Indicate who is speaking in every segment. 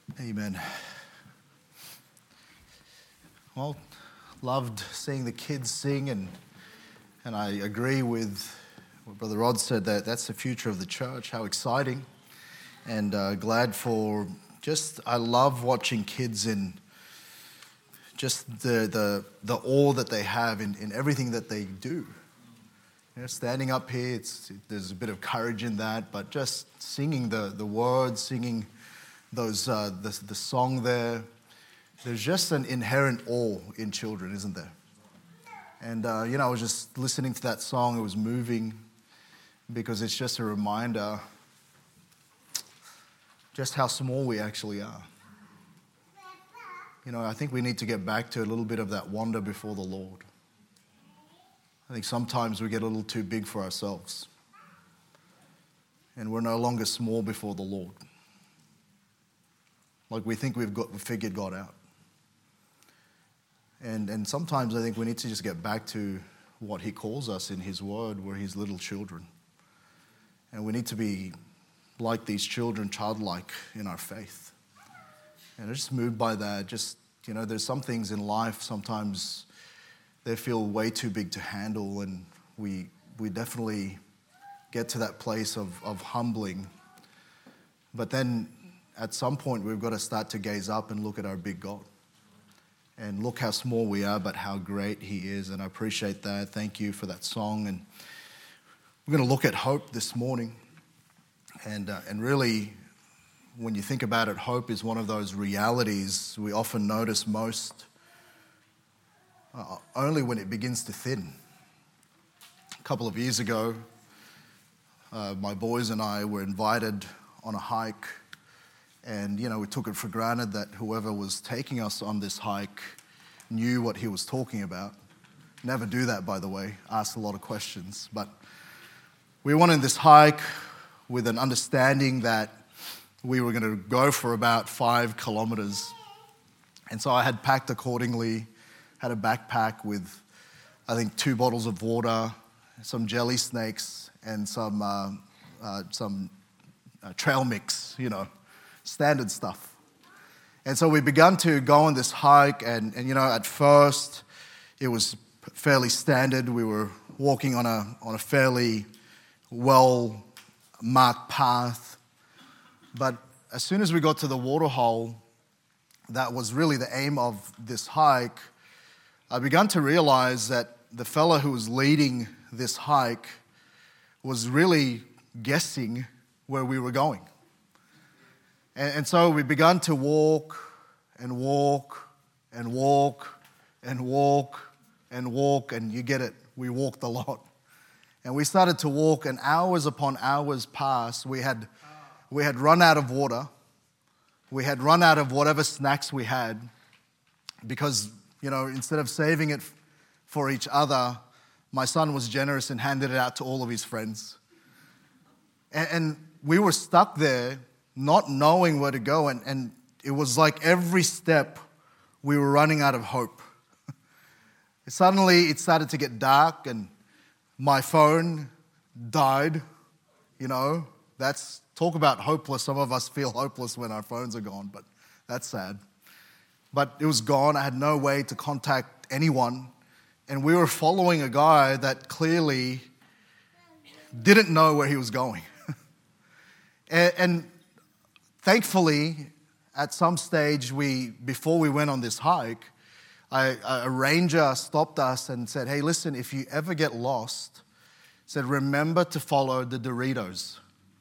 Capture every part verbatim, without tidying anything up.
Speaker 1: Amen. Well, loved seeing the kids sing, and and I agree with what Brother Rod said, that that's the future of the church. How exciting. And uh, glad for just, I love watching kids in just the the the awe that they have in, in everything that they do. You know, standing up here, it's, there's a bit of courage in that, but just singing the, the words, singing those uh, the, the song there, there's just an inherent awe in children, isn't there? And, uh, you know, I was just listening to that song. It was moving because it's just a reminder just how small we actually are. You know, I think we need to get back to a little bit of that wonder before the Lord. I think sometimes we get a little too big for ourselves. And we're no longer small before the Lord. Like we think we've got we figured God out. And and sometimes I think we need to just get back to what He calls us in His Word. We're His little children. And we need to be like these children, childlike in our faith. And I'm just moved by that. Just, you know, there's some things in life sometimes they feel way too big to handle, and we we definitely get to that place of, of humbling. But then at some point we've got to start to gaze up and look at our big God. And look how small we are, but how great He is. And I appreciate that. Thank you for that song. And we're going to look at hope this morning. And uh, and really, when you think about it, hope is one of those realities we often notice most uh, only when it begins to thin. A couple of years ago, uh, my boys and I were invited on a hike. And, you know, we took it for granted that whoever was taking us on this hike knew what he was talking about. Never do that, by the way. Ask a lot of questions. But we went on this hike with an understanding that we were going to go for about five kilometers. And so I had packed accordingly, had a backpack with, I think, two bottles of water, some jelly snakes, and some, uh, uh, some uh, trail mix, you know. Standard stuff. And so we began to go on this hike, and, and you know, at first it was fairly standard. We were walking on a on a fairly well-marked path. But as soon as we got to the waterhole, that was really the aim of this hike, I began to realize that the fellow who was leading this hike was really guessing where we were going. And, and so we began to walk and walk and walk and walk and walk, and you get it, we walked a lot. And we started to walk, and hours upon hours passed. We had, we had run out of water. We had run out of whatever snacks we had because, you know, instead of saving it for each other, my son was generous and handed it out to all of his friends. And, and we were stuck there not knowing where to go, and, and it was like every step we were running out of hope. Suddenly it started to get dark, and my phone died. You know, that's, talk about hopeless. Some of us feel hopeless when our phones are gone, but that's sad. But it was gone. I had no way to contact anyone, and we were following a guy that clearly didn't know where he was going. and, and Thankfully, at some stage, we before we went on this hike, I, a ranger stopped us and said, hey, listen, if you ever get lost, said, remember to follow the Doritos.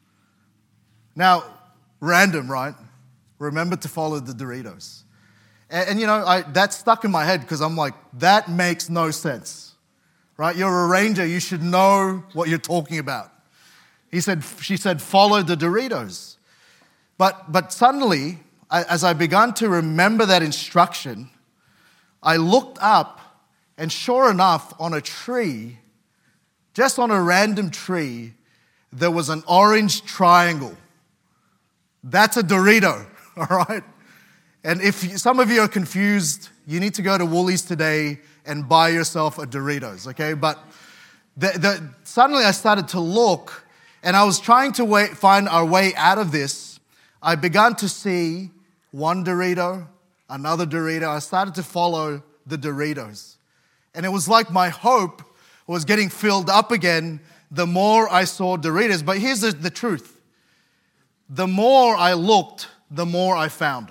Speaker 1: Now, random, right? Remember to follow the Doritos. And, and you know, I, that stuck in my head because I'm like, that makes no sense, right? You're a ranger. You should know what you're talking about. He said, she said, follow the Doritos. But but suddenly, I, as I began to remember that instruction, I looked up, and sure enough, on a tree, just on a random tree, there was an orange triangle. That's a Dorito, all right? And if you, some of you are confused, you need to go to Woolies today and buy yourself a Doritos, okay? But the, the, suddenly I started to look, and I was trying to wait, find our way out of this. I began to see one Dorito, another Dorito. I started to follow the Doritos. And it was like my hope was getting filled up again the more I saw Doritos. But here's the, the truth. The more I looked, the more I found.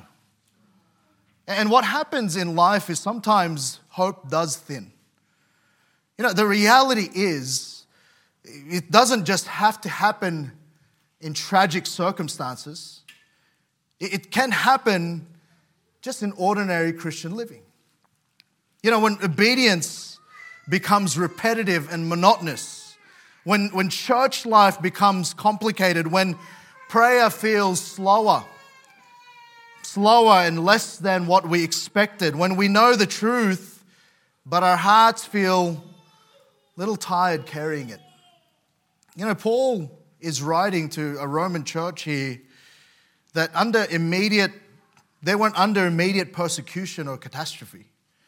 Speaker 1: And what happens in life is sometimes hope does thin. You know, the reality is, it doesn't just have to happen in tragic circumstances. It can happen just in ordinary Christian living. You know, when obedience becomes repetitive and monotonous, when, when church life becomes complicated, when prayer feels slower, slower and less than what we expected, when we know the truth, but our hearts feel a little tired carrying it. You know, Paul is writing to a Roman church here that under immediate, they weren't under immediate persecution or catastrophe.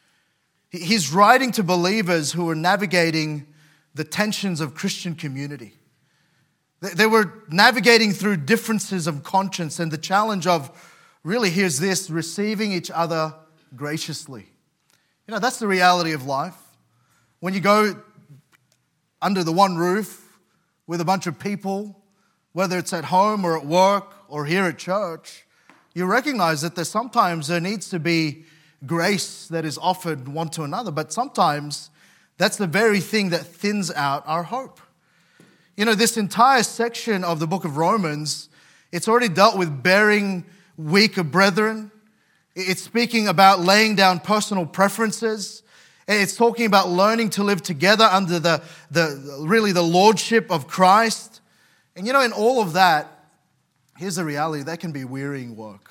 Speaker 1: He's writing to believers who are navigating the tensions of Christian community. They were navigating through differences of conscience and the challenge of, really, here's this, receiving each other graciously. You know, that's the reality of life. When you go under the one roof with a bunch of people, whether it's at home or at work or here at church, you recognize that there's sometimes there needs to be grace that is offered one to another, but sometimes that's the very thing that thins out our hope. You know, this entire section of the book of Romans, it's already dealt with bearing weaker brethren. It's speaking about laying down personal preferences. It's talking about learning to live together under the, the really the lordship of Christ. And you know, in all of that, here's the reality, that can be wearying work.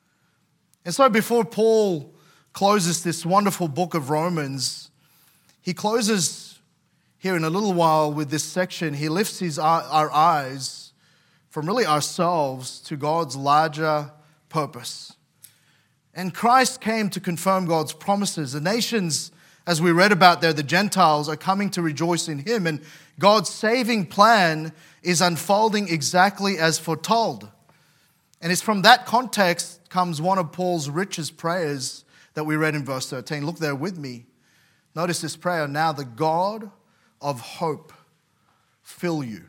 Speaker 1: And so before Paul closes this wonderful book of Romans, he closes here in a little while with this section. He lifts his, our eyes from really ourselves to God's larger purpose. And Christ came to confirm God's promises. The nations, as we read about there, the Gentiles, are coming to rejoice in him. And God's saving plan is unfolding exactly as foretold. And it's from that context comes one of Paul's richest prayers that we read in verse thirteen. Look there with me. Notice this prayer. Now the God of hope fill you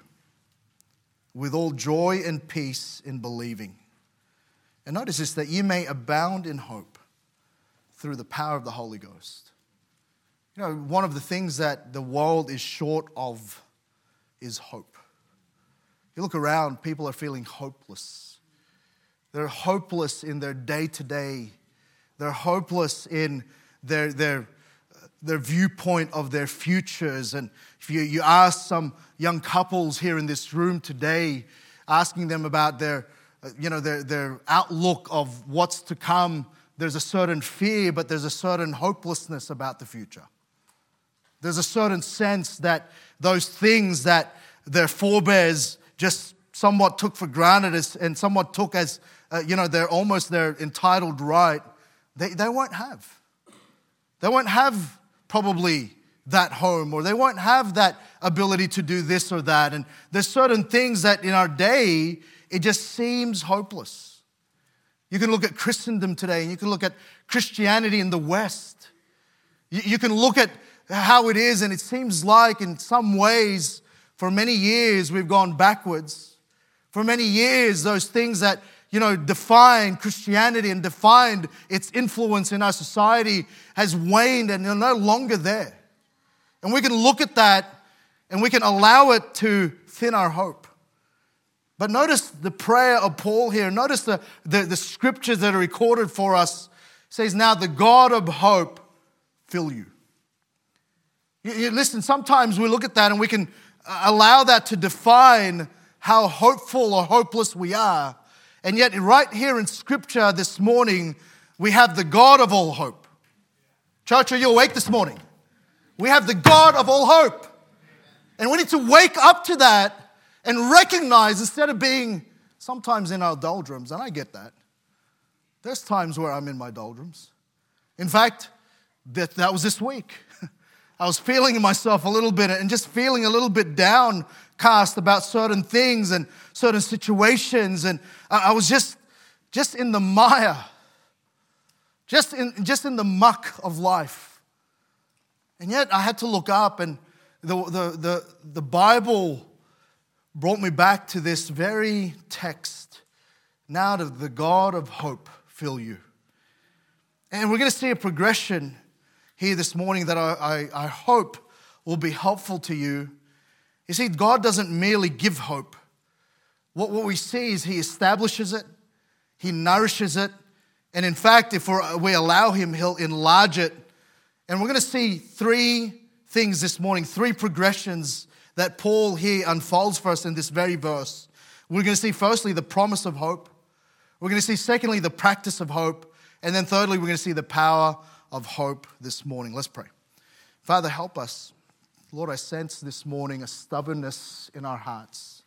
Speaker 1: with all joy and peace in believing. And notice this, that you may abound in hope through the power of the Holy Ghost. You know, one of the things that the world is short of is hope. You look around, people are feeling hopeless. They're hopeless in their day-to-day. They're hopeless in their, their, their viewpoint of their futures. And if you, you ask some young couples here in this room today, asking them about their, you know, their, their outlook of what's to come, there's a certain fear, but there's a certain hopelessness about the future. There's a certain sense that those things that their forebears just somewhat took for granted as, and somewhat took as, uh, you know, they're almost their entitled right, they, they won't have. They won't have probably that home, or they won't have that ability to do this or that. And there's certain things that in our day, it just seems hopeless. You can look at Christendom today, and you can look at Christianity in the West. You, you can look at how it is, and it seems like in some ways, for many years, we've gone backwards. For many years, those things that, you know, define Christianity and defined its influence in our society has waned and are no longer there. And we can look at that and we can allow it to thin our hope. But notice the prayer of Paul here. Notice the, the, the scriptures that are recorded for us. It says, now the God of hope fill you. you, you listen, sometimes we look at that and we can allow that to define how hopeful or hopeless we are. And yet right here in Scripture this morning, we have the God of all hope. Church, are you awake this morning? We have the God of all hope. And we need to wake up to that and recognize, instead of being sometimes in our doldrums, and I get that. There's times where I'm in my doldrums. In fact, that, that was this week. I was feeling myself a little bit and just feeling a little bit downcast about certain things and certain situations. And I was just, just in the mire. just in, just in the muck of life. And yet I had to look up, and the, the, the, the Bible brought me back to this very text. Now does the God of hope fill you? And we're going to see a progression here this morning that I, I, I hope will be helpful to you. You see, God doesn't merely give hope. What, what we see is He establishes it, He nourishes it, and in fact, if we're, we allow Him, He'll enlarge it. And we're going to see three things this morning, three progressions that Paul here unfolds for us in this very verse. We're going to see firstly the promise of hope. We're going to see secondly the practice of hope. And then thirdly, we're going to see the power of hope this morning. Let's pray. Father, help us. Lord, I sense this morning a stubbornness in our hearts.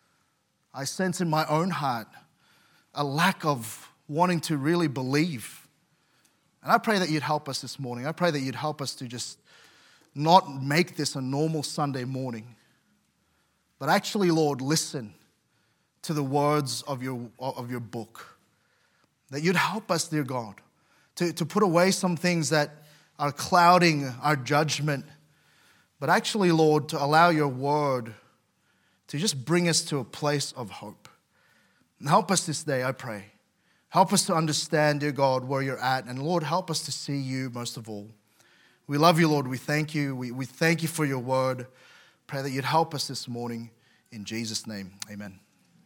Speaker 1: I sense in my own heart a lack of wanting to really believe. And I pray that you'd help us this morning. I pray that you'd help us to just not make this a normal Sunday morning, but actually, Lord, listen to the words of your, of your book. That you'd help us, dear God, to, to put away some things that are clouding our judgment, but actually, Lord, to allow your word to just bring us to a place of hope. And help us this day, I pray. Help us to understand, dear God, where you're at. And Lord, help us to see you most of all. We love you, Lord. We thank you. We, we thank you for your word. Pray that you'd help us this morning. In Jesus' name, amen.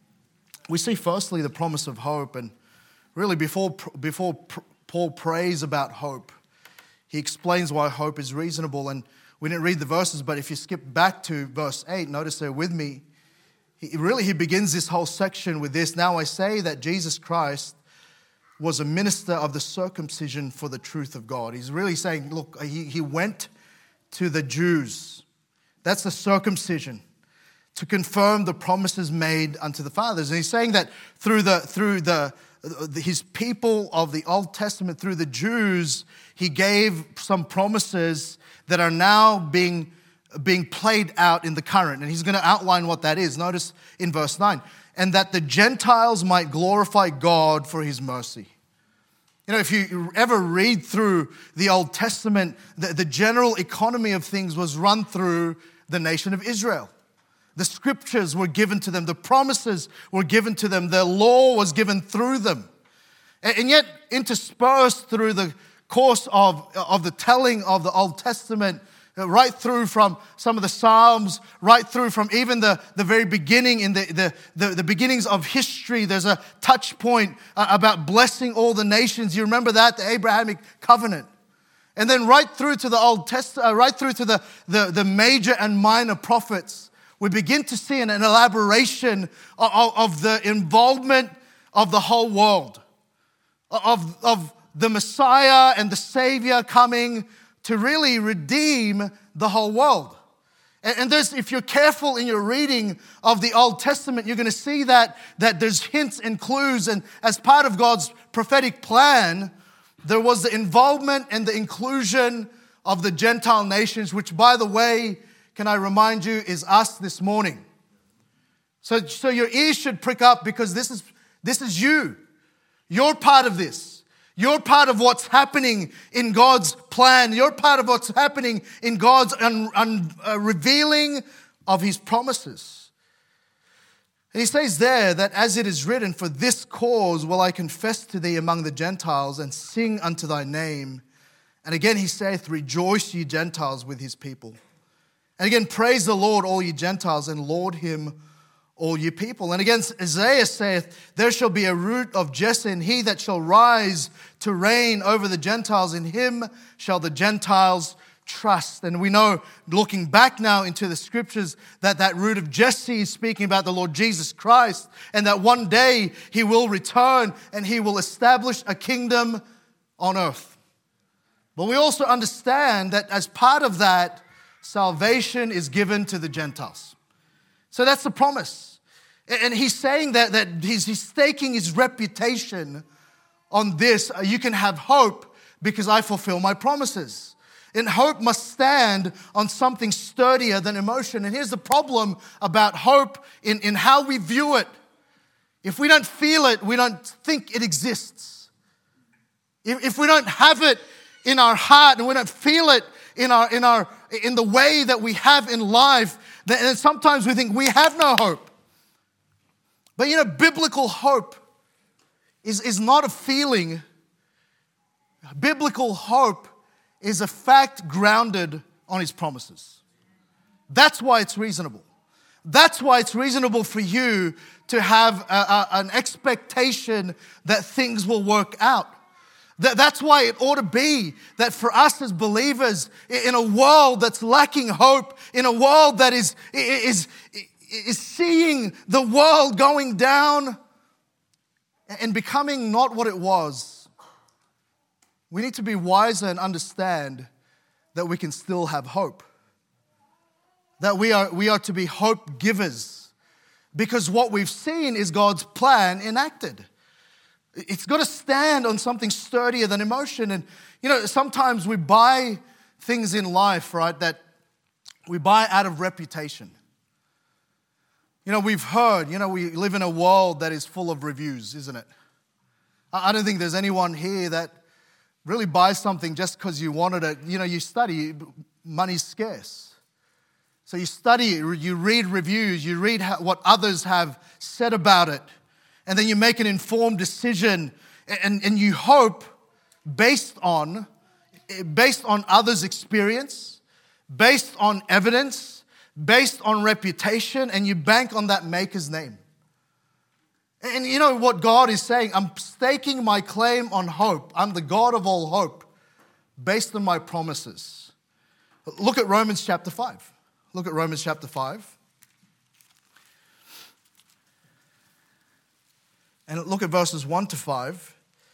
Speaker 1: We see firstly the promise of hope. And really, before, before Paul prays about hope, he explains why hope is reasonable. And we didn't read the verses, but if you skip back to verse eight, notice there with me, he, really he begins this whole section with this. Now I say that Jesus Christ was a minister of the circumcision for the truth of God. He's really saying, look, he, he went to the Jews. That's the circumcision, to confirm the promises made unto the fathers. And he's saying that through the through the his people of the Old Testament, through the Jews, he gave some promises that are now being, being played out in the current. And he's going to outline what that is. Notice in verse nine. And that the Gentiles might glorify God for his mercy. You know, if you ever read through the Old Testament, the, the general economy of things was run through the nation of Israel. The scriptures were given to them. The promises were given to them. The law was given through them. And yet, interspersed through the course of, of the telling of the Old Testament, right through from some of the Psalms, right through from even the, the very beginning, in the, the, the, the beginnings of history, there's a touch point about blessing all the nations. You remember that, the Abrahamic covenant. And then right through to the Old Testament, uh, right through to the, the, the major and minor prophets, we begin to see an, an elaboration of, of the involvement of the whole world, of, of the Messiah and the Savior coming to really redeem the whole world. And, and there's, if you're careful in your reading of the Old Testament, you're going to see that, that there's hints and clues. And as part of God's prophetic plan, there was the involvement and the inclusion of the Gentile nations, which, by the way, can I remind you, is us this morning. So, so your ears should prick up, because this is, this is you. You're part of this. You're part of what's happening in God's plan. You're part of what's happening in God's un, un, uh, revealing of his promises. And he says there that as it is written, for this cause will I confess to thee among the Gentiles and sing unto thy name. And again he saith, rejoice ye Gentiles with his people. And again, praise the Lord, all ye Gentiles, and laud him, all ye people. And again, Isaiah saith, there shall be a root of Jesse, and he that shall rise to reign over the Gentiles, in him shall the Gentiles trust. And we know, looking back now into the scriptures, that that root of Jesse is speaking about the Lord Jesus Christ, and that one day he will return and he will establish a kingdom on earth. But we also understand that as part of that, salvation is given to the Gentiles. So that's the promise. And he's saying that, that he's, he's staking his reputation on this. You can have hope because I fulfill my promises. And hope must stand on something sturdier than emotion. And here's the problem about hope in, in how we view it. If we don't feel it, we don't think it exists. If, if we don't have it in our heart and we don't feel it in our in our in the way that we have in life, then sometimes we think we have no hope. But you know, biblical hope is, is not a feeling. Biblical hope is a fact grounded on His promises. That's why it's reasonable. That's why it's reasonable for you to have a, a, an expectation that things will work out. That, that's why it ought to be that for us as believers, in a world that's lacking hope, in a world that is, is, is seeing the world going down and becoming not what it was, we need to be wiser and understand that we can still have hope. That we are, we are to be hope givers. Because what we've seen is God's plan enacted. It's got to stand on something sturdier than emotion. And, you know, sometimes we buy things in life, right, that we buy out of reputation. You know, we've heard, you know, we live in a world that is full of reviews, isn't it? I don't think there's anyone here that really buys something just because you wanted it. You know, you study, money's scarce. So you study, you read reviews, you read what others have said about it, and then you make an informed decision, and, and you hope based on, based on others' experience, based on evidence, based on reputation, and you bank on that maker's name. And you know what God is saying? I'm staking my claim on hope. I'm the God of all hope based on my promises. Look at Romans chapter five. Look at Romans chapter five. And look at verses one to five.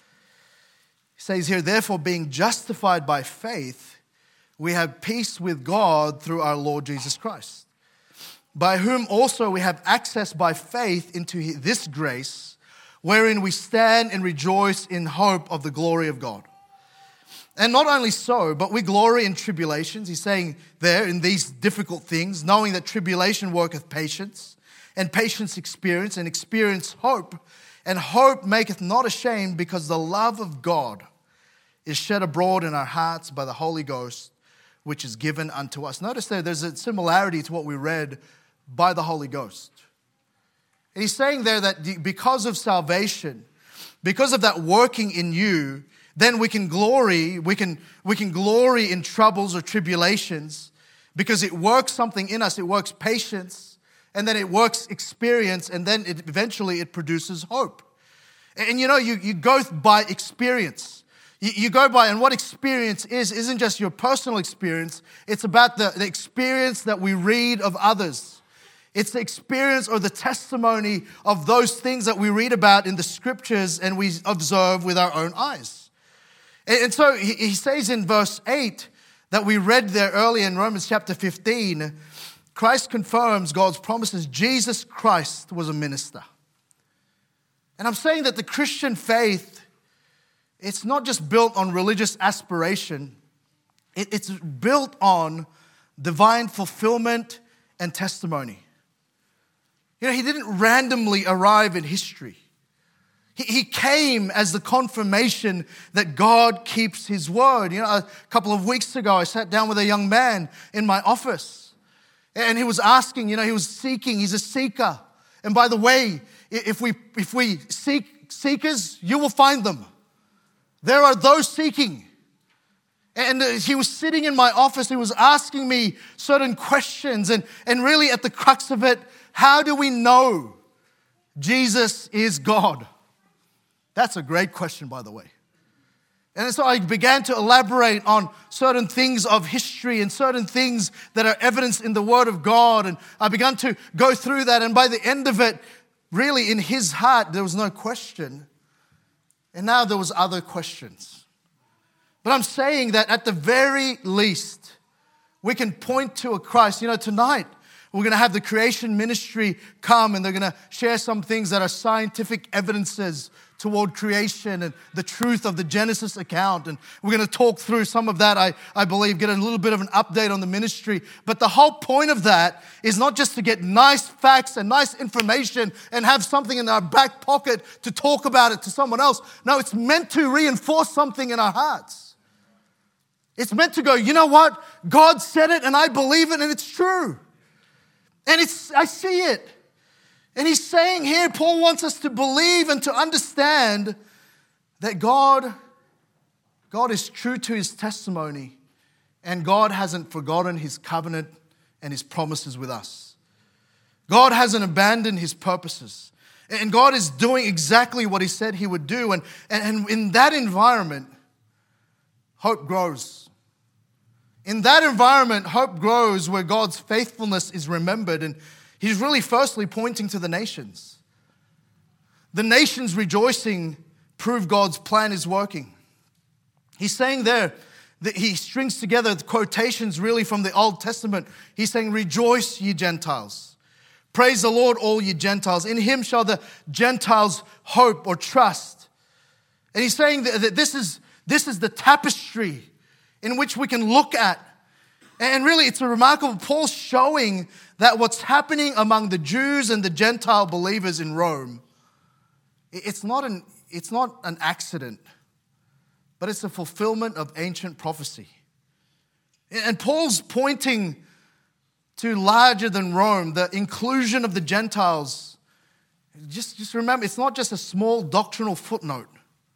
Speaker 1: He says here, therefore, being justified by faith, we have peace with God through our Lord Jesus Christ, by whom also we have access by faith into this grace, wherein we stand and rejoice in hope of the glory of God. And not only so, but we glory in tribulations. He's saying there in these difficult things, knowing that tribulation worketh patience, and patience experience, and experience hope. And hope maketh not ashamed, because the love of God is shed abroad in our hearts by the Holy Ghost, which is given unto us. Notice there, there's a similarity to what we read by the Holy Ghost. And he's saying there that because of salvation, because of that working in you, then we can glory, we can, we can glory in troubles or tribulations because it works something in us. It works patience, and then it works experience, and then it, eventually it produces hope. And, and you know, you, you go by experience. You, you go by, and what experience is, isn't just your personal experience. It's about the, the experience that we read of others. It's the experience or the testimony of those things that we read about in the scriptures and we observe with our own eyes. And so he says in verse eight that we read there earlier in Romans chapter fifteen, Christ confirms God's promises. Jesus Christ was a minister. And I'm saying that the Christian faith, it's not just built on religious aspiration. It's built on divine fulfillment and testimony. You know, he didn't randomly arrive in history. He came as the confirmation that God keeps His word. You know, a couple of weeks ago, I sat down with a young man in my office, and he was asking, you know, he was seeking. He's a seeker. And by the way, if we if we seek seekers, you will find them. There are those seeking. And he was sitting in my office. He was asking me certain questions, and, and really at the crux of it, how do we know Jesus is God? That's a great question, by the way. And so I began to elaborate on certain things of history and certain things that are evidenced in the Word of God. And I began to go through that. And by the end of it, really in his heart, there was no question. And now there was other questions. But I'm saying that at the very least, we can point to a Christ. You know, tonight, we're going to have the creation ministry come, and they're going to share some things that are scientific evidences toward creation and the truth of the Genesis account. And we're going to talk through some of that, I, I believe, get a little bit of an update on the ministry. But the whole point of that is not just to get nice facts and nice information and have something in our back pocket to talk about it to someone else. No, it's meant to reinforce something in our hearts. It's meant to go, you know what? God said it and I believe it and it's true. And it's I see it. And he's saying here, Paul wants us to believe and to understand that God, God is true to his testimony and God hasn't forgotten his covenant and his promises with us. God hasn't abandoned his purposes. And God is doing exactly what he said he would do. And, and, and in that environment, hope grows. In that environment, hope grows where God's faithfulness is remembered. And he's really firstly pointing to the nations. The nations rejoicing prove God's plan is working. He's saying there that he strings together the quotations really from the Old Testament. He's saying, rejoice, ye Gentiles. Praise the Lord, all ye Gentiles. In him shall the Gentiles hope or trust. And he's saying that this is, this is the tapestry in which we can look at. And really, it's a remarkable, Paul's showing that what's happening among the Jews and the Gentile believers in Rome, it's not an, it's not an accident, but it's a fulfillment of ancient prophecy. And Paul's pointing to larger than Rome, the inclusion of the Gentiles. Just, just remember, it's not just a small doctrinal footnote.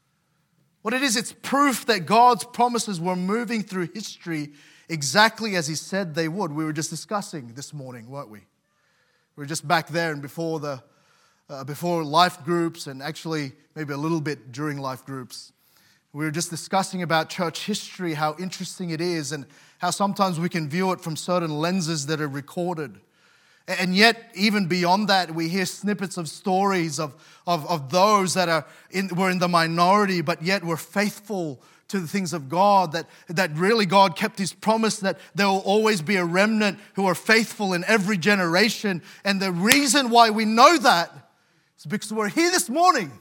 Speaker 1: What it is, it's proof that God's promises were moving through history exactly as he said they would. We were just discussing this morning, weren't we? We were just back there and before the uh, before life groups and actually maybe a little bit during life groups. We were just discussing about church history, how interesting it is and how sometimes we can view it from certain lenses that are recorded. And yet, even beyond that, we hear snippets of stories of, of, of those that are in, were in the minority, but yet were faithful to the things of God, that, that really God kept his promise that there will always be a remnant who are faithful in every generation. And the reason why we know that is because we're here this morning.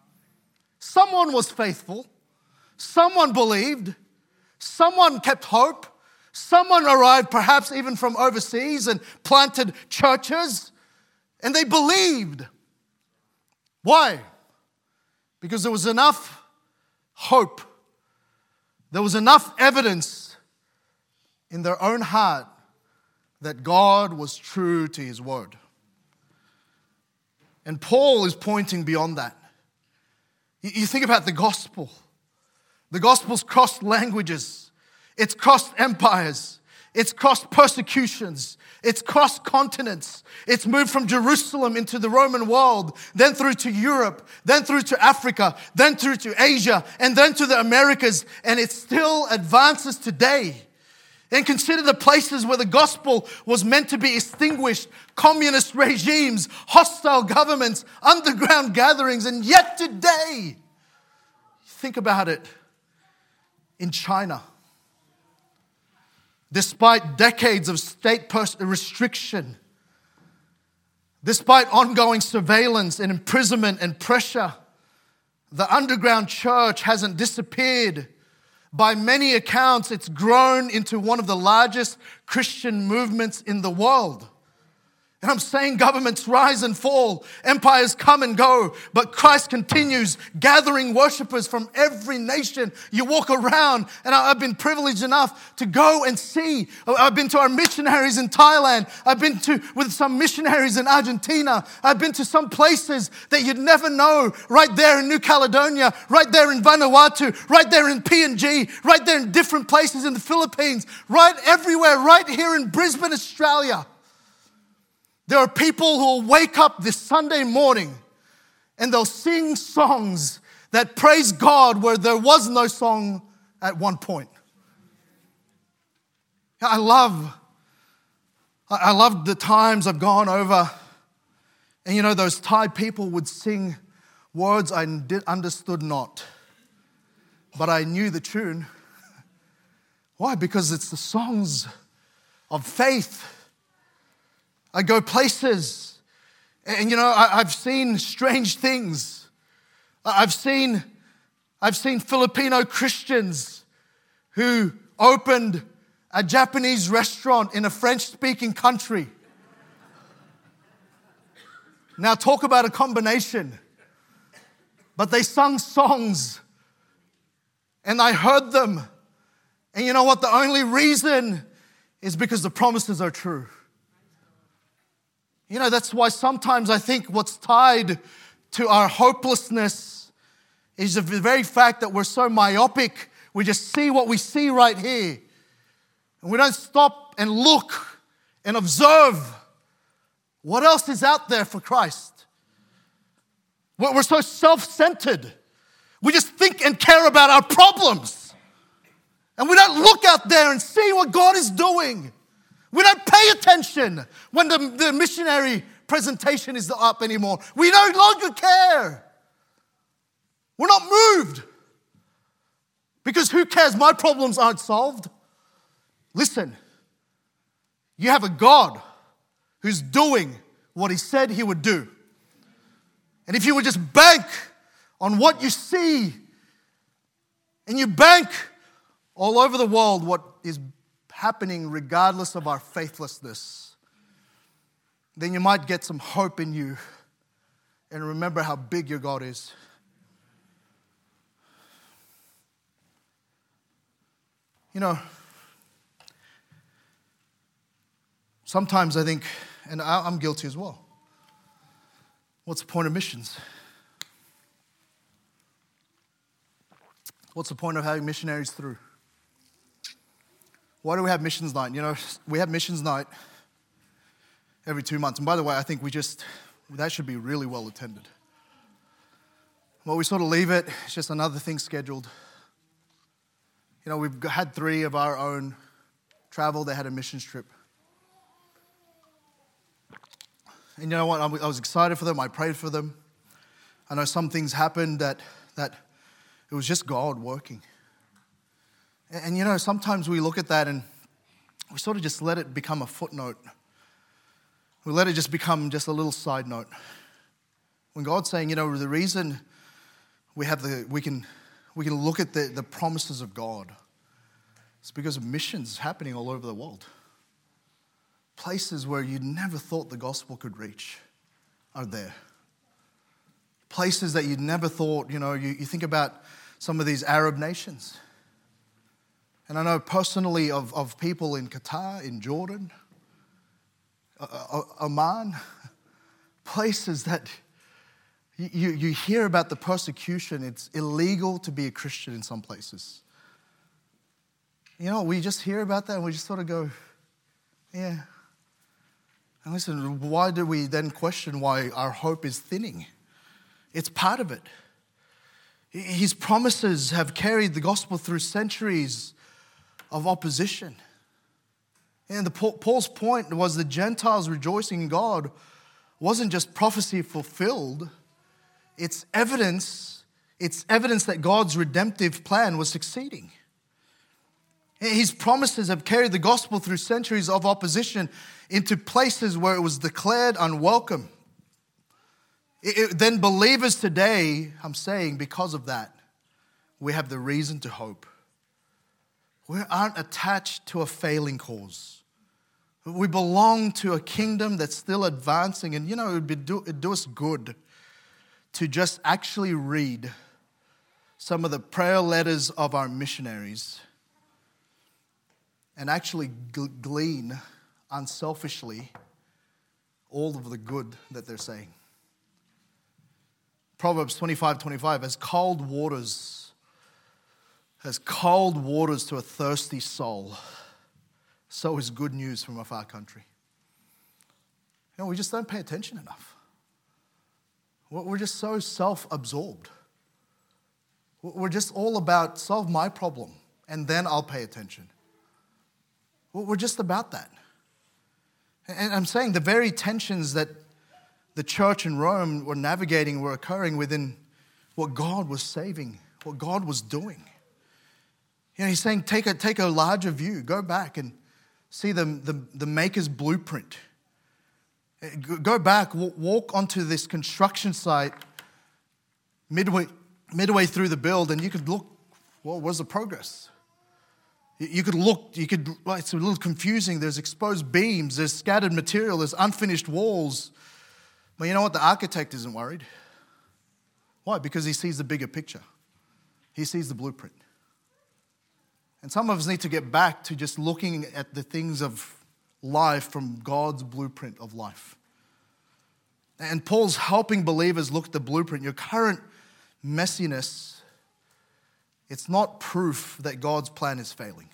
Speaker 1: Someone was faithful. Someone believed. Someone kept hope. Someone arrived perhaps even from overseas and planted churches. And they believed. Why? Because there was enough hope. There was enough evidence in their own heart that God was true to his word. And Paul is pointing beyond that. You think about the gospel. The gospel's crossed languages. It's crossed empires. It's crossed persecutions. It's crossed continents. It's moved from Jerusalem into the Roman world, then through to Europe, then through to Africa, then through to Asia, and then to the Americas. And it still advances today. And consider the places where the gospel was meant to be extinguished. Communist regimes, hostile governments, underground gatherings. And yet today, think about it, in China, despite decades of state restriction, despite ongoing surveillance and imprisonment and pressure, the underground church hasn't disappeared. By many accounts, it's grown into one of the largest Christian movements in the world. And I'm saying governments rise and fall, empires come and go, but Christ continues gathering worshipers from every nation. You walk around, and I've been privileged enough to go and see. I've been to our missionaries in Thailand. I've been to with some missionaries in Argentina. I've been to some places that you'd never know, right there in New Caledonia, right there in Vanuatu, right there in P N G, right there in different places in the Philippines, right everywhere, right here in Brisbane, Australia. There are people who will wake up this Sunday morning and they'll sing songs that praise God where there was no song at one point. I love, I love the times I've gone over, and you know, those Thai people would sing words I understood not, but I knew the tune. Why? Because it's the songs of faith. I go places, and you know, I, I've seen strange things. I've seen, I've seen Filipino Christians who opened a Japanese restaurant in a French-speaking country. Now talk about a combination. But they sung songs, and I heard them. And you know what? The only reason is because the promises are true. You know, that's why sometimes I think what's tied to our hopelessness is the very fact that we're so myopic. We just see what we see right here. And we don't stop and look and observe what else is out there for Christ. We're so self-centered. We just think and care about our problems. And we don't look out there and see what God is doing. We don't pay attention when the, the missionary presentation is up anymore. We no longer care. We're not moved. Because who cares? My problems aren't solved. Listen, you have a God who's doing what He said He would do. And if you would just bank on what you see, and you bank all over the world what is happening regardless of our faithlessness, then you might get some hope in you and remember how big your God is. You know, sometimes I think, and I'm guilty as well, what's the point of missions? What's the point of having missionaries through? Why do we have missions night? You know, we have missions night every two months. And by the way, I think we just, that should be really well attended. Well, we sort of leave it. It's just another thing scheduled. You know, we've had three of our own travel. They had a missions trip. And you know what? I was excited for them. I prayed for them. I know some things happened that, that it was just God working. And, and you know, sometimes we look at that and we sort of just let it become a footnote. We let it just become just a little side note. When God's saying, you know, the reason we have the, we can, we can look at the, the promises of God is because of missions happening all over the world. Places where you never thought the gospel could reach are there. Places that you never thought, you know, you, you think about some of these Arab nations. And I know personally of, of people in Qatar, in Jordan, uh, Oman, places that you, you hear about the persecution. It's illegal to be a Christian in some places. You know, we just hear about that and we just sort of go, yeah. And listen, why do we then question why our hope is thinning? It's part of it. His promises have carried the gospel through centuries of opposition. And the, Paul's point was the Gentiles rejoicing in God wasn't just prophecy fulfilled. It's evidence, it's evidence that God's redemptive plan was succeeding. His promises have carried the gospel through centuries of opposition into places where it was declared unwelcome. It, it, then believers today, I'm saying because of that, we have the reason to hope. We aren't attached to a failing cause. We belong to a kingdom that's still advancing. And you know, it would be do, it'd do us good to just actually read some of the prayer letters of our missionaries and actually glean unselfishly all of the good that they're saying. Proverbs twenty-five twenty-five, as cold waters, as cold waters to a thirsty soul, so is good news from a far country. You know, we just don't pay attention enough. We're just so self-absorbed. We're just all about solve my problem and then I'll pay attention. We're just about that. And I'm saying the very tensions that the church in Rome were navigating were occurring within what God was saving, what God was doing. You know, he's saying take a, take a larger view. Go back and see the, the, the maker's blueprint. Go back, walk onto this construction site midway, midway through the build, and you could look, well, where's the progress? You you could look, you could, well, it's a little confusing. There's exposed beams, there's scattered material, there's unfinished walls. But you know what? The architect isn't worried. Why? Because he sees the bigger picture. He sees the blueprint. And some of us need to get back to just looking at the things of life from God's blueprint of life. And Paul's helping believers look at the blueprint. Your current messiness, it's not proof that God's plan is failing.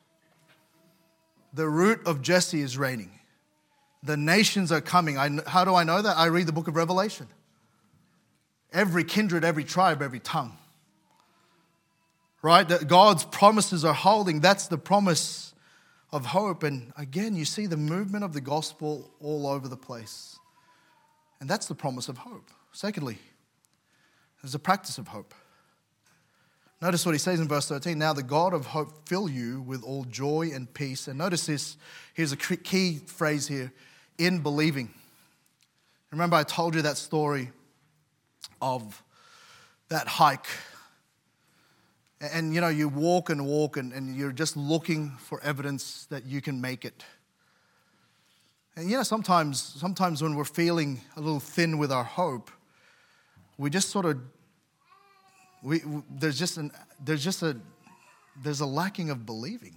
Speaker 1: The root of Jesse is reigning. The nations are coming. I, how do I know that? I read the book of Revelation. Every kindred, every tribe, every tongue. Right? That God's promises are holding. That's the promise of hope. And again, you see the movement of the gospel all over the place. And that's the promise of hope. Secondly, there's a practice of hope. Notice what he says in verse thirteen. Now the God of hope fill you with all joy and peace. And notice this. Here's a key phrase here. In believing. Remember I told you that story of that hike. And, you know, you walk and walk and, and you're just looking for evidence that you can make it. And, you know, sometimes, sometimes when we're feeling a little thin with our hope, we just sort of, we, we there's just an, there's just a, there's a lacking of believing.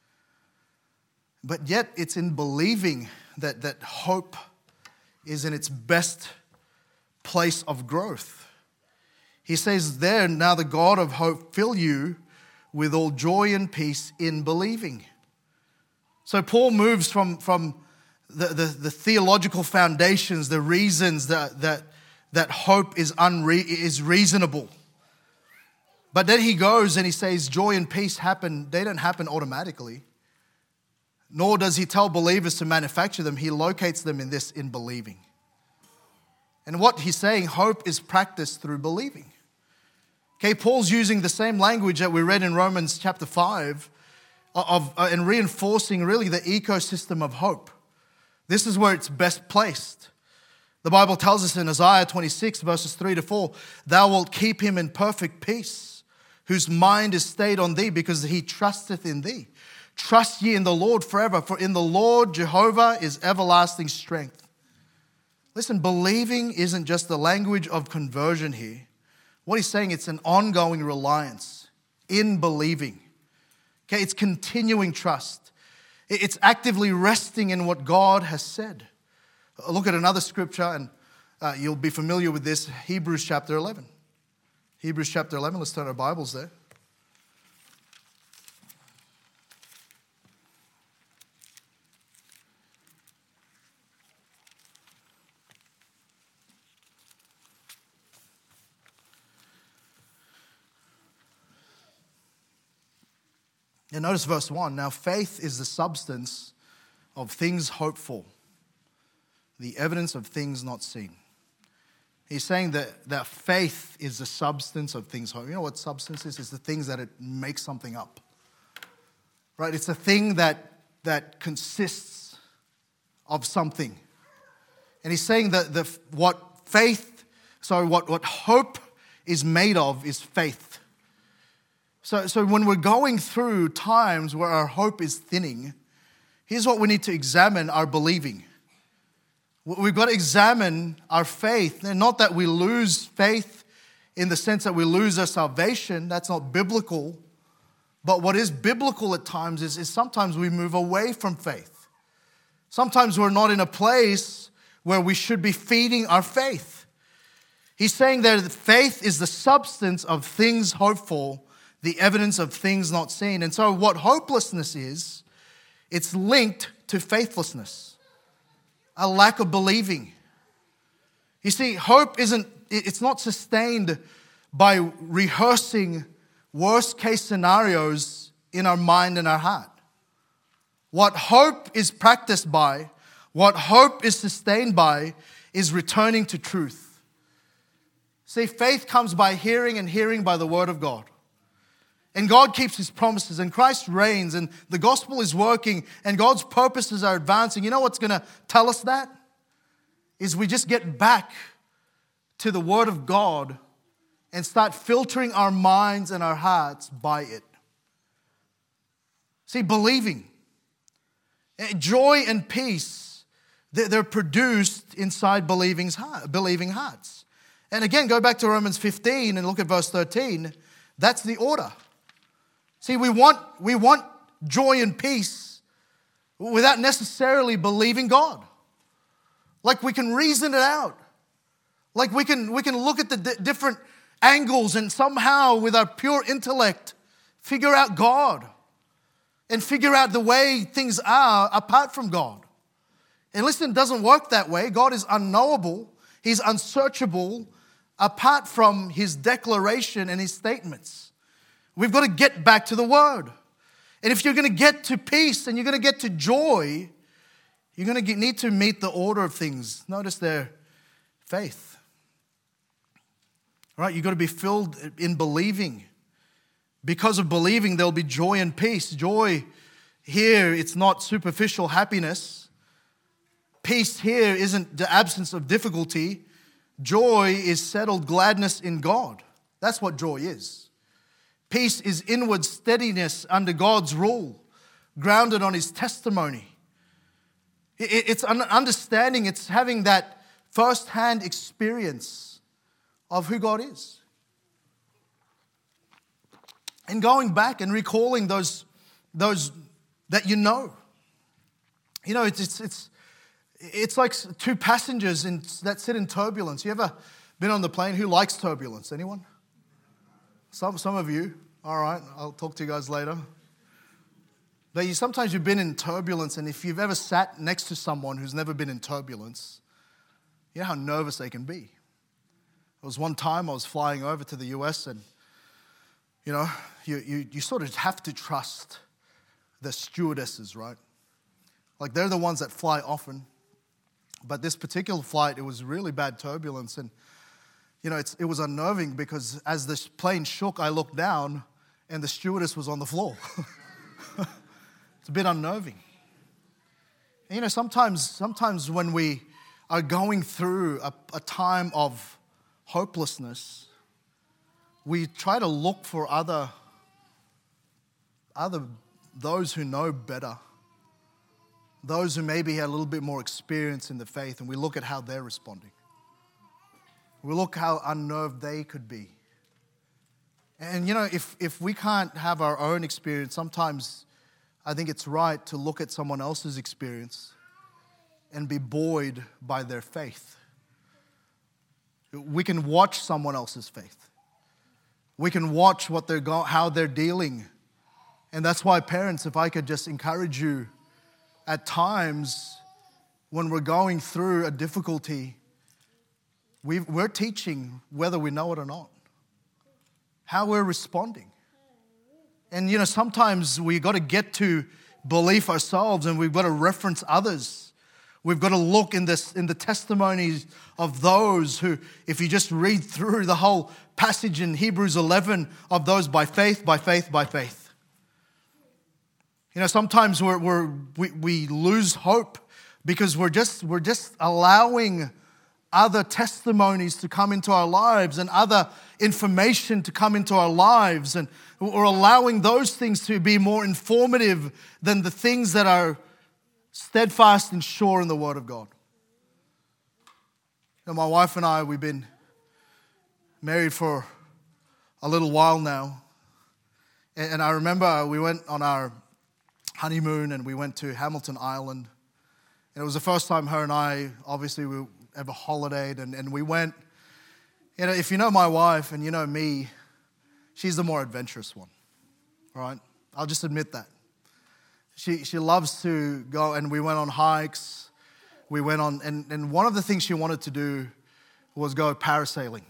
Speaker 1: But yet it's in believing that, that hope is in its best place of growth. He says there, now the God of hope fill you with all joy and peace in believing. So Paul moves from, from the, the, the theological foundations, the reasons that, that, that hope is, unre- is reasonable. But then he goes and he says joy and peace happen, they don't happen automatically. Nor does he tell believers to manufacture them. He locates them in this, in believing. And what he's saying, hope is practiced through believing. Okay, Paul's using the same language that we read in Romans chapter five of, uh, and reinforcing really the ecosystem of hope. This is where it's best placed. The Bible tells us in Isaiah twenty-six verses three to four, thou wilt keep him in perfect peace, whose mind is stayed on thee because he trusteth in thee. Trust ye in the Lord forever, for in the Lord Jehovah is everlasting strength. Listen, believing isn't just the language of conversion here. What he's saying, it's an ongoing reliance in believing. Okay, it's continuing trust. It's actively resting in what God has said. Look at another scripture, and uh, you'll be familiar with this, Hebrews chapter eleven. Hebrews chapter eleven, let's turn our Bibles there. And notice verse one. Now faith is the substance of things hoped for, the evidence of things not seen. He's saying that, that faith is the substance of things hoped. You know what substance is? It's the things that it makes something up. Right? It's a thing that, that consists of something. And he's saying that the, what faith, sorry, what, what hope is made of is faith. So, so when we're going through times where our hope is thinning, here's what we need to examine our believing. We've got to examine our faith. And not that we lose faith in the sense that we lose our salvation. That's not biblical. But what is biblical at times is, is sometimes we move away from faith. Sometimes we're not in a place where we should be feeding our faith. He's saying that faith is the substance of things hoped for, the evidence of things not seen. And so what hopelessness is, it's linked to faithlessness, a lack of believing. You see, hope isn't, it's not sustained by rehearsing worst case scenarios in our mind and our heart. What hope is practiced by, what hope is sustained by, is returning to truth. See, faith comes by hearing, and hearing by the word of God. And God keeps his promises, and Christ reigns, and the gospel is working, and God's purposes are advancing. You know what's going to tell us that? Is we just get back to the word of God and start filtering our minds and our hearts by it. See, believing, joy and peace, they're produced inside believing hearts. And again, go back to Romans fifteen and look at verse thirteen. That's the order. See, we want, we want joy and peace without necessarily believing God. Like we can reason it out. Like we can, we can look at the d- different angles and somehow with our pure intellect figure out God and figure out the way things are apart from God. And listen, it doesn't work that way. God is unknowable. He's unsearchable apart from His declaration and His statements. We've got to get back to the Word. And if you're going to get to peace and you're going to get to joy, you're going to get, need to meet the order of things. Notice there, faith. All right, you've got to be filled in believing. Because of believing, there'll be joy and peace. Joy here, it's not superficial happiness. Peace here isn't the absence of difficulty. Joy is settled gladness in God. That's what joy is. Peace is inward steadiness under God's rule, grounded on His testimony. It's understanding, it's having that first-hand experience of who God is. And going back and recalling those, those that you know. You know, it's it's it's it's like two passengers in, that sit in turbulence. You ever been on the plane? Who likes turbulence? Anyone? Some some of you. All right, I'll talk to you guys later. But you sometimes you've been in turbulence, and if you've ever sat next to someone who's never been in turbulence, you know how nervous they can be. There was one time I was flying over to the U S, and you know, you you, you sort of have to trust the stewardesses, right? Like they're the ones that fly often. But this particular flight, it was really bad turbulence, and you know, it's, it was unnerving because as the plane shook, I looked down and the stewardess was on the floor. It's a bit unnerving. And, you know, sometimes sometimes when we are going through a, a time of hopelessness, we try to look for other, other those who know better, those who maybe had a little bit more experience in the faith, and we look at how they're responding. We look how unnerved they could be. And you know, if, if we can't have our own experience, sometimes I think it's right to look at someone else's experience and be buoyed by their faith. We can watch someone else's faith. We can watch what they're go- how they're dealing. And that's why, parents, if I could just encourage you, at times when we're going through a difficulty, We've, we're teaching whether we know it or not, how we're responding. And, you know, sometimes we've got to get to belief ourselves, and we've got to reference others. We've got to look in this in the testimonies of those who, if you just read through the whole passage in Hebrews eleven of those by faith, by faith, by faith. You know, sometimes we're, we're, we we lose hope because we're just we're just allowing other testimonies to come into our lives and other information to come into our lives, and we're allowing those things to be more informative than the things that are steadfast and sure in the Word of God. You know, my wife and I, we've been married for a little while now, and I remember we went on our honeymoon and we went to Hamilton Island, and it was the first time her and I, obviously, we ever holidayed, and, and we went. You know, if you know my wife and you know me, she's the more adventurous one. All right? I'll just admit that. She she loves to go, and we went on hikes. We went on, and, and one of the things she wanted to do was go parasailing.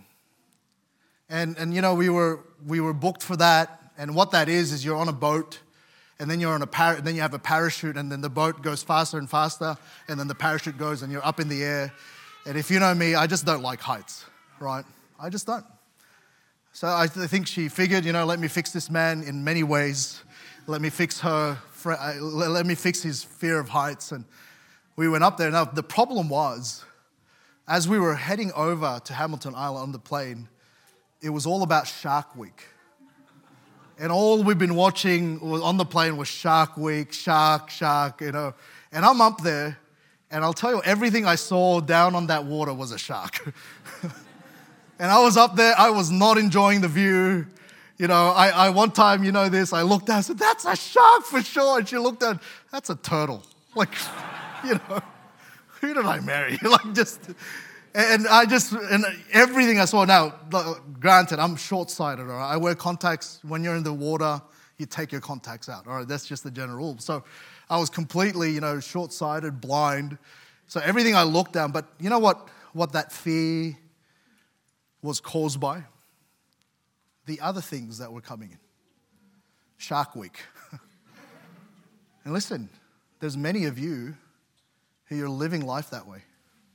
Speaker 1: And and you know, we were we were booked for that, and what that is is you're on a boat, and then you're on a par- then you have a parachute, and then the boat goes faster and faster, and then the parachute goes, and you're up in the air. And if you know me, I just don't like heights, right? I just don't. So I th- think she figured, you know, let me fix this man in many ways. Let me fix her, fr- let me fix his fear of heights. And we went up there. Now, the problem was, as we were heading over to Hamilton Island on the plane, it was all about Shark Week. And all we've been watching on the plane was Shark Week, shark, shark, you know. And I'm up there, and I'll tell you, everything I saw down on that water was a shark. And I was up there, I was not enjoying the view. You know, I, I one time, you know this, I looked down and said, that's a shark for sure. And she looked down, that's a turtle. Like, you know, who did I marry? Like just... And I just, and everything I saw now, granted, I'm short-sighted, all right? I wear contacts. When you're in the water, you take your contacts out, all right? That's just the general rule. So I was completely, you know, short-sighted, blind. So everything I looked down, but you know what, what that fear was caused by? The other things that were coming in. Shark Week. And listen, there's many of you who are living life that way.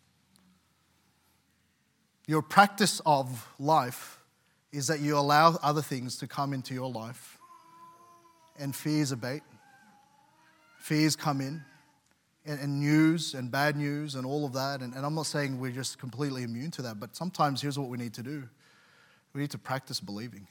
Speaker 1: Your practice of life is that you allow other things to come into your life, and fears abate. Fears come in, and, and news and bad news and all of that. And, and I'm not saying we're just completely immune to that, but sometimes here's what we need to do. We need to practice believing.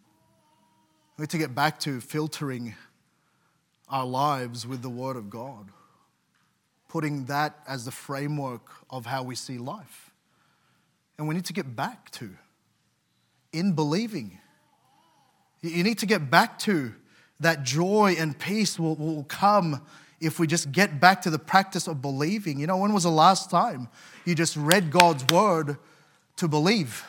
Speaker 1: We need to get back to filtering our lives with the Word of God, putting that as the framework of how we see life. And we need to get back to in believing. You need to get back to that joy and peace will, will come if we just get back to the practice of believing. You know, when was the last time you just read God's word to believe?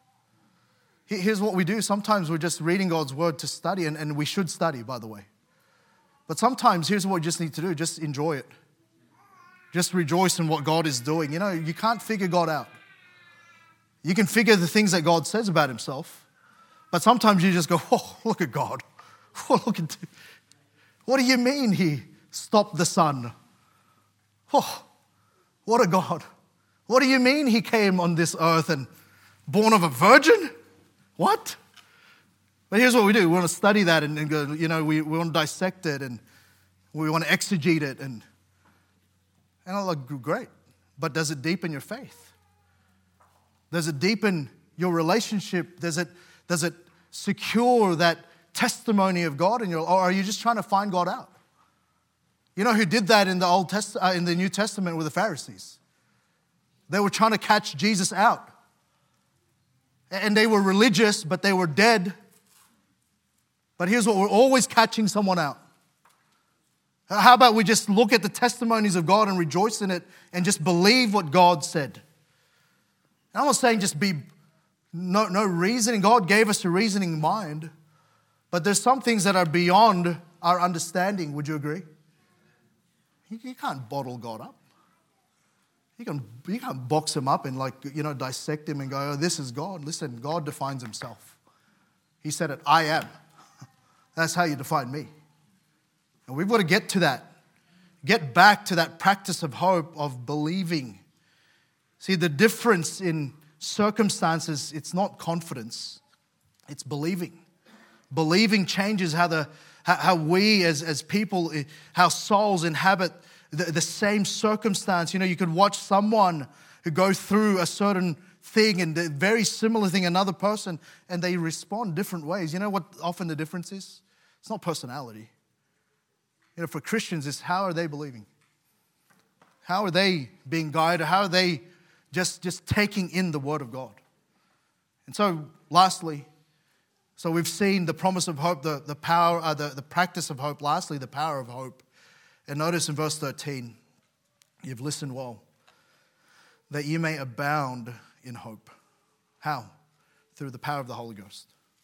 Speaker 1: Here's what we do. Sometimes we're just reading God's word to study, and, and we should study, by the way. But sometimes here's what we just need to do. Just enjoy it. Just rejoice in what God is doing. You know, you can't figure God out. You can figure the things that God says about himself, but sometimes you just go, oh, look at God. Oh, look at, what do you mean he stopped the sun? Oh, what a God. What do you mean he came on this earth and born of a virgin? What? But here's what we do. We want to study that and, and go, you know, we, we want to dissect it and we want to exegete it. And, and I'm like, great. But does it deepen your faith? Does it deepen your relationship? Does it, does it secure that testimony of God in your, or are you just trying to find God out? You know who did that in the Old Test, uh, in the New Testament with the Pharisees? They were trying to catch Jesus out. And they were religious, but they were dead. But here's what, we're always catching someone out. How about we just look at the testimonies of God and rejoice in it and just believe what God said? I'm not saying just be no, no reasoning. God gave us a reasoning mind. But there's some things that are beyond our understanding. Would you agree? You, you can't bottle God up. You, can, you can't box him up and like, you know, dissect him and go, oh, this is God. Listen, God defines himself. He said it, I am. That's how you define me. And we've got to get to that. Get back to that practice of hope, of believing. See, the difference in circumstances, it's not confidence, it's believing. Believing changes how the how, how we as, as people, how souls inhabit the, the same circumstance. You know, you could watch someone who go through a certain thing and a very similar thing, another person, and they respond different ways. You know what often the difference is? It's not personality. You know, for Christians, it's how are they believing? How are they being guided? How are they Just, just taking in the Word of God? And so, lastly, so we've seen the promise of hope, the, the power, uh, the, the practice of hope. Lastly, the power of hope. And notice in verse thirteen, you've listened well, that you may abound in hope. How? Through the power of the Holy Ghost.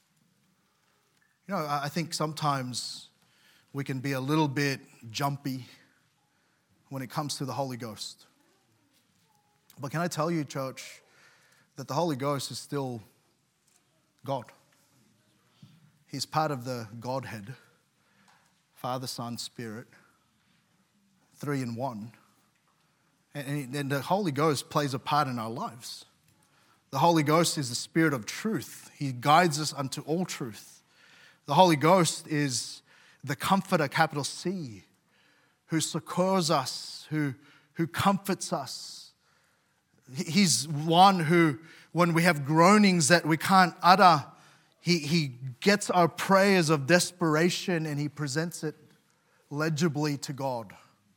Speaker 1: You know, I think sometimes we can be a little bit jumpy when it comes to the Holy Ghost. But can I tell you, church, that the Holy Ghost is still God. He's part of the Godhead, Father, Son, Spirit, three in one. And, and the Holy Ghost plays a part in our lives. The Holy Ghost is the Spirit of truth. He guides us unto all truth. The Holy Ghost is the Comforter, capital C, who succors us, who, who comforts us. He's one who, when we have groanings that we can't utter, he, he gets our prayers of desperation and he presents it legibly to God.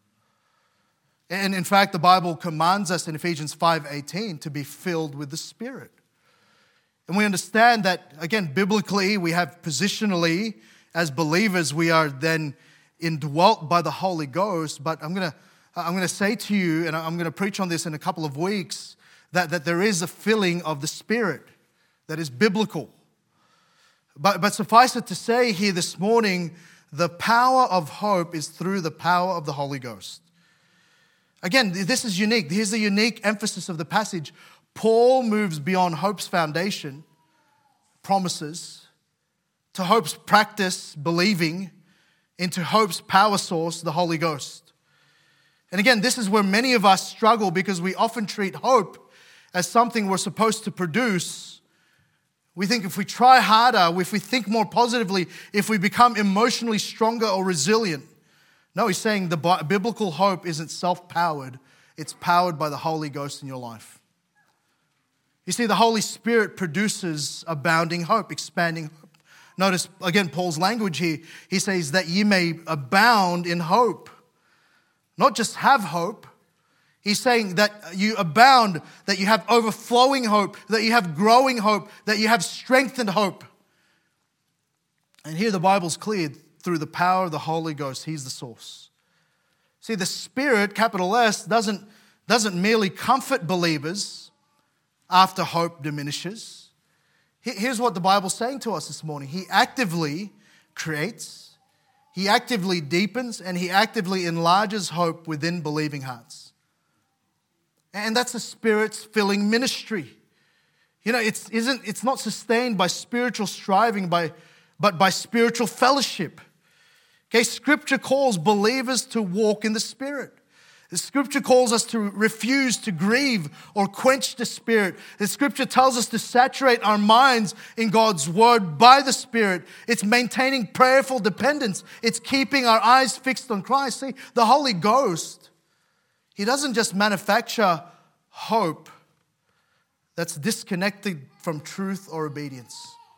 Speaker 1: And in fact, the Bible commands us in Ephesians five eighteen to be filled with the Spirit. And we understand that, again, biblically, we have positionally, as believers, we are then indwelt by the Holy Ghost. But I'm going to I'm going to say to you, and I'm going to preach on this in a couple of weeks, that, that there is a filling of the Spirit that is biblical. But, but suffice it to say here this morning, the power of hope is through the power of the Holy Ghost. Again, this is unique. Here's the unique emphasis of the passage. Paul moves beyond hope's foundation, promises, to hope's practice, believing, into hope's power source, the Holy Ghost. And again, this is where many of us struggle because we often treat hope as something we're supposed to produce. We think if we try harder, if we think more positively, if we become emotionally stronger or resilient. No, he's saying the biblical hope isn't self-powered. It's powered by the Holy Ghost in your life. You see, the Holy Spirit produces abounding hope, expanding hope. Notice, again, Paul's language here. He says that ye may abound in hope. Not just have hope. He's saying that you abound, that you have overflowing hope, that you have growing hope, that you have strengthened hope. And here the Bible's clear. Through the power of the Holy Ghost, He's the source. See, the Spirit, capital S, doesn't, doesn't merely comfort believers after hope diminishes. Here's what the Bible's saying to us this morning. He actively creates, He actively deepens, and He actively enlarges hope within believing hearts. And that's the Spirit's filling ministry. You know, it's, isn't, it's not sustained by spiritual striving, by, but by spiritual fellowship. Okay, Scripture calls believers to walk in the Spirit. The Scripture calls us to refuse to grieve or quench the Spirit. The Scripture tells us to saturate our minds in God's Word by the Spirit. It's maintaining prayerful dependence. It's keeping our eyes fixed on Christ. See, the Holy Ghost, He doesn't just manufacture hope that's disconnected from truth or obedience.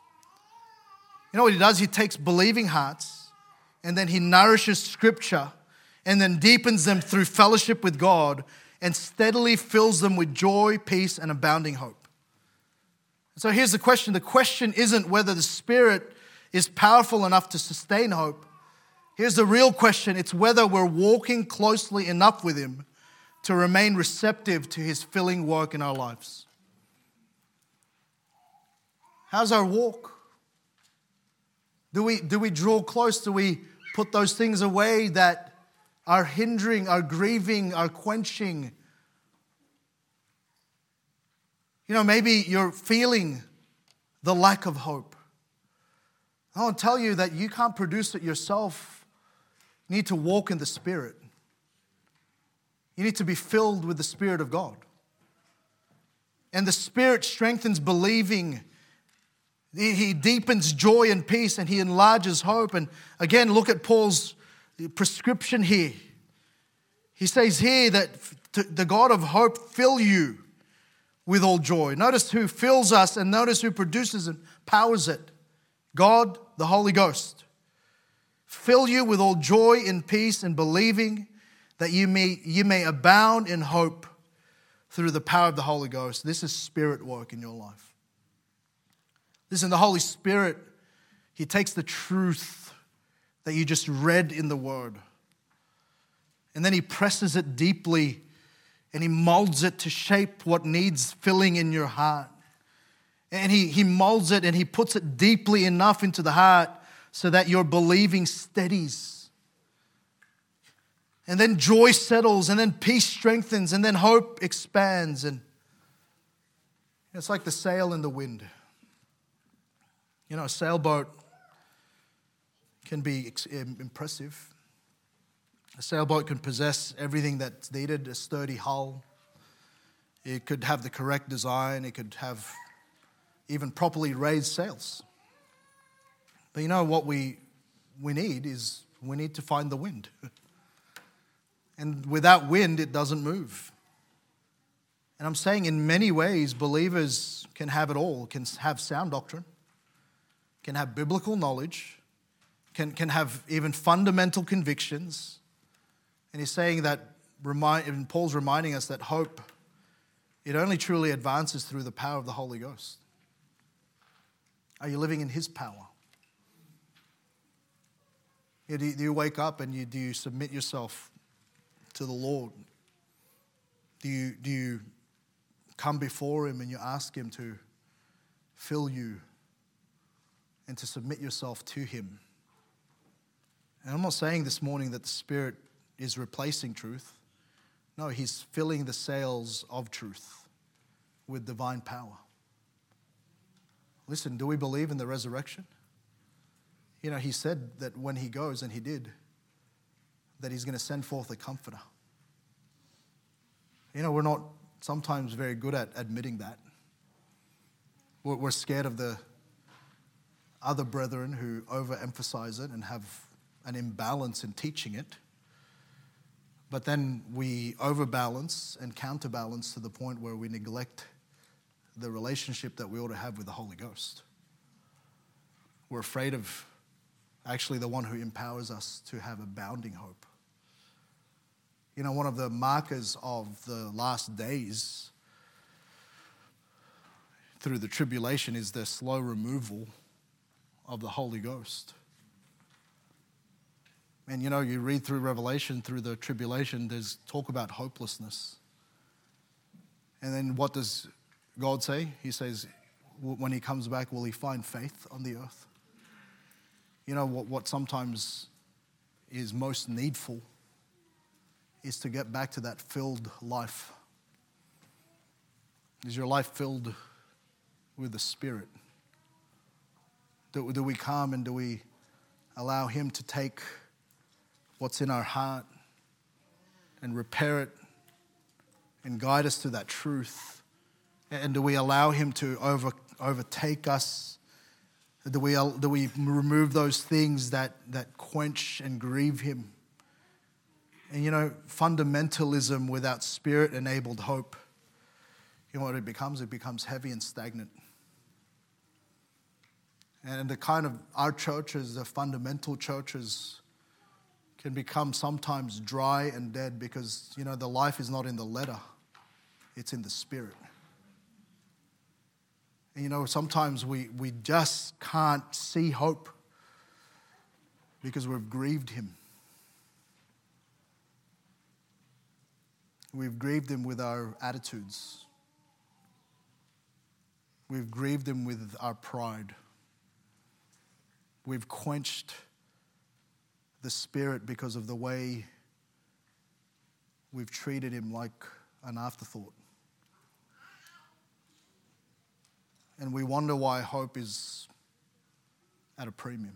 Speaker 1: You know what He does? He takes believing hearts, and then He nourishes Scripture and then deepens them through fellowship with God and steadily fills them with joy, peace, and abounding hope. So here's the question. The question isn't whether the Spirit is powerful enough to sustain hope. Here's the real question. It's whether we're walking closely enough with Him to remain receptive to His filling work in our lives. How's our walk? Do we, do we draw close? Do we put those things away that are hindering, are grieving, are quenching? You know, maybe you're feeling the lack of hope. I want to tell you that you can't produce it yourself. You need to walk in the Spirit. You need to be filled with the Spirit of God. And the Spirit strengthens believing. He deepens joy and peace, and He enlarges hope. And again, look at Paul's prescription here. He says here that the God of hope fill you with all joy. Notice who fills us, and notice who produces and powers it. God, the Holy Ghost. Fill you with all joy and peace and believing, that you may, you may abound in hope through the power of the Holy Ghost. This is Spirit work in your life. Listen, the Holy Spirit, He takes the truth that you just read in the Word, and then He presses it deeply, and He molds it to shape what needs filling in your heart. And He, he molds it, and He puts it deeply enough into the heart so that your believing steadies. And then joy settles, and then peace strengthens, and then hope expands. And it's like the sail in the wind. You know, a sailboat can be impressive. A sailboat can possess everything that's needed, a sturdy hull. It could have the correct design. It could have even properly raised sails. But you know what we we need is we need to find the wind. And without wind, it doesn't move. And I'm saying in many ways, believers can have it all, can have sound doctrine, can have biblical knowledge, can, can have even fundamental convictions. And he's saying that, remind, and Paul's reminding us that hope, it only truly advances through the power of the Holy Ghost. Are you living in His power? Do you wake up and you, do you submit yourself to the Lord? Do you, do you come before Him and you ask Him to fill you and to submit yourself to Him? And I'm not saying this morning that the Spirit is replacing truth. No, He's filling the sails of truth with divine power. Listen, do we believe in the resurrection? You know, He said that when He goes, and He did, that He's going to send forth a comforter. You know, we're not sometimes very good at admitting that. We're scared of the other brethren who overemphasize it and have an imbalance in teaching it. But then we overbalance and counterbalance to the point where we neglect the relationship that we ought to have with the Holy Ghost. We're afraid of actually the one who empowers us to have abounding hope. You know, one of the markers of the last days through the tribulation is the slow removal of the Holy Ghost. And you know, you read through Revelation, through the tribulation, there's talk about hopelessness. And then what does God say? He says, when He comes back, will He find faith on the earth? You know, what, what sometimes is most needful is to get back to that filled life. Is your life filled with the Spirit? Do, do we come and do we allow Him to take what's in our heart and repair it and guide us to that truth? And do we allow Him to over, overtake us? Do we, do we remove those things that, that quench and grieve Him? And you know, fundamentalism without Spirit-enabled hope, you know what it becomes? It becomes heavy and stagnant. And the kind of, our churches, the fundamental churches, can become sometimes dry and dead because, you know, the life is not in the letter, it's in the Spirit. And, you know, sometimes we, we just can't see hope because we've grieved Him. We've grieved Him with our attitudes. We've grieved Him with our pride. We've quenched the Spirit because of the way we've treated Him like an afterthought. And we wonder why hope is at a premium.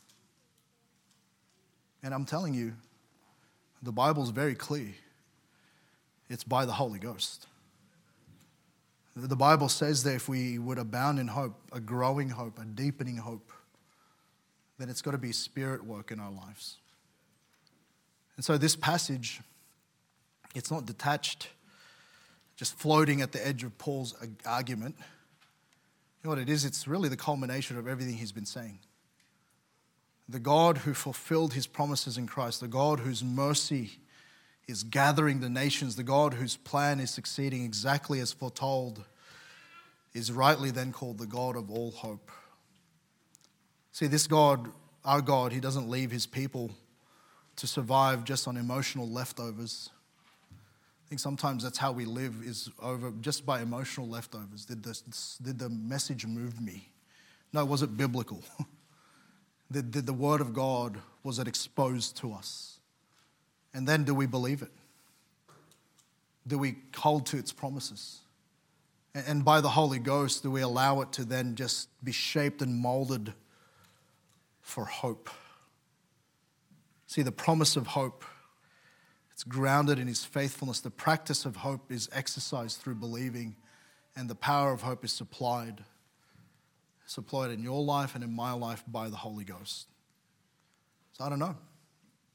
Speaker 1: And I'm telling you, the Bible's very clear. It's by the Holy Ghost. The Bible says that if we would abound in hope, a growing hope, a deepening hope, then it's got to be Spirit work in our lives. And so this passage, it's not detached, just floating at the edge of Paul's argument. You know what it is? It's really the culmination of everything he's been saying. The God who fulfilled His promises in Christ, the God whose mercy is gathering the nations, the God whose plan is succeeding exactly as foretold, is rightly then called the God of all hope. See, this God, our God, He doesn't leave His people to survive just on emotional leftovers. I think sometimes that's how we live, is over just by emotional leftovers. Did the, did the message move me? No, was it biblical? did, did the Word of God, was it exposed to us? And then do we believe it? Do we hold to its promises? And, and by the Holy Ghost, do we allow it to then just be shaped and molded for hope? See, the promise of hope, it's grounded in His faithfulness. The practice of hope is exercised through believing, and the power of hope is supplied. Supplied in your life and in my life by the Holy Ghost. So I don't know.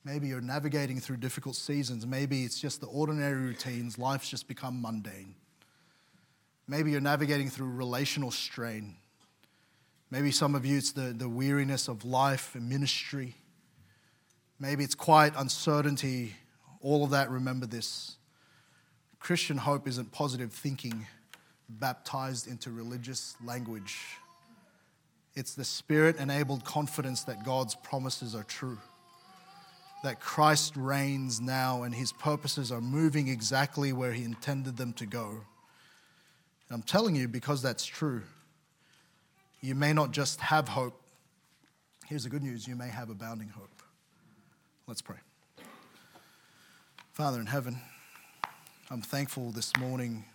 Speaker 1: Maybe you're navigating through difficult seasons. Maybe it's just the ordinary routines. Life's just become mundane. Maybe you're navigating through relational strain. Maybe some of you, it's the, the weariness of life and ministry. Maybe it's quiet uncertainty. All of that, remember this. Christian hope isn't positive thinking baptized into religious language. It's the Spirit-enabled confidence that God's promises are true, that Christ reigns now and his purposes are moving exactly where he intended them to go. And I'm telling you, because that's true, you may not just have hope. Here's the good news, you may have abounding hope. Let's pray. Father in heaven, I'm thankful this morning